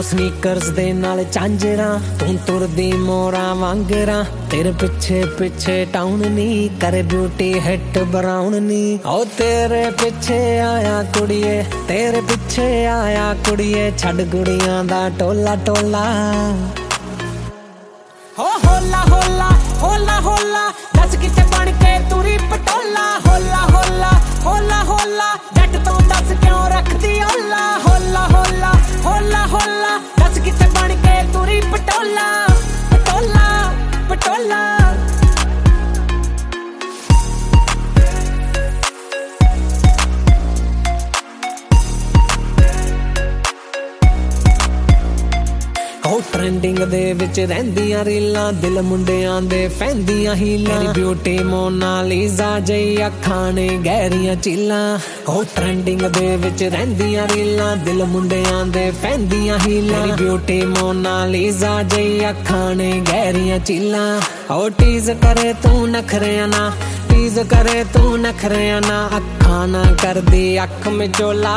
sneakers दे नाल झांजरा तू तुरदी मोरा वांगरा तेरे पिछे पिछे टाउन नी करे ब्यूटी हिट ब्राउन नी ओ तेरे पिछे आया कुड़िए तेरे पिछे आया कुड़िए छड़ गुड़ियां दा टोला टोला हो होला होला होला होला दस किते बन के तुरी पटोला होला होला होला होला जट तो दस क्यों रखदी होला होला होला होला होला दस किते बन के तुरी पटोला पटोला पटोला ट्रेंडिंग दे विच रहिंदियां रीलां दिल मुंडियां दे फैंदियां हीलां तेरी ब्यूटी मोनालिसा जई अखां ने गहरियां चीलां ओ ट्रेंडिंग दे विच रहिंदियां रीलां दिल मुंडियां दे फैंदियां हीलां तेरी ब्यूटी मोनालिसा जई अखां ने गहरियां चीलां ओ टीज करे तू नखरियां ना टीज करे तू नखरियां ना अखां ना कर दी अख में जोला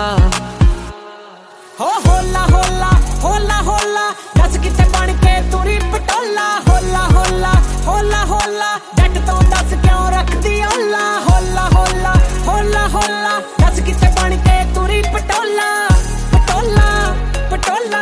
हो होला होला होला होला दस किते बन के तुरी पटोला होला होला होला होला जट तो दस क्यों रखदी होला होला होला होला होला दस किते बन के तुरी पटोला पटोला पटोला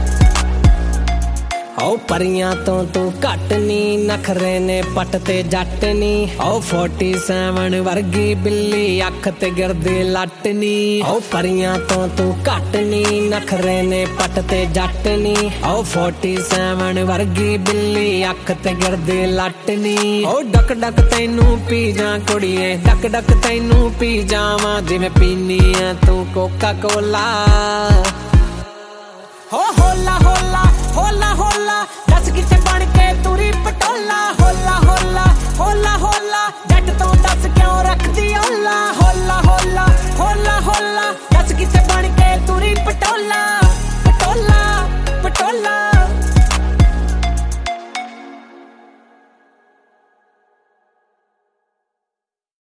ओ परियां तो तू घट नी नखरे ने पट ते जट नी ओ 47 वर्गी बिल्ली अख ते गिरदी लट नी ओ परियां तो तू घट नी नखरे ने पट ते जट नी ओ 47 वर्गी बिल्ली अख ते गिरदी लट नी ओ डक डक तैनू पी जा कुड़िए डक डक तैनू पी जावां जिवें पीनी ऐ तू कोका कोला हो होला होला होला होला दस किते बन के तुरी पटोला होला होला होला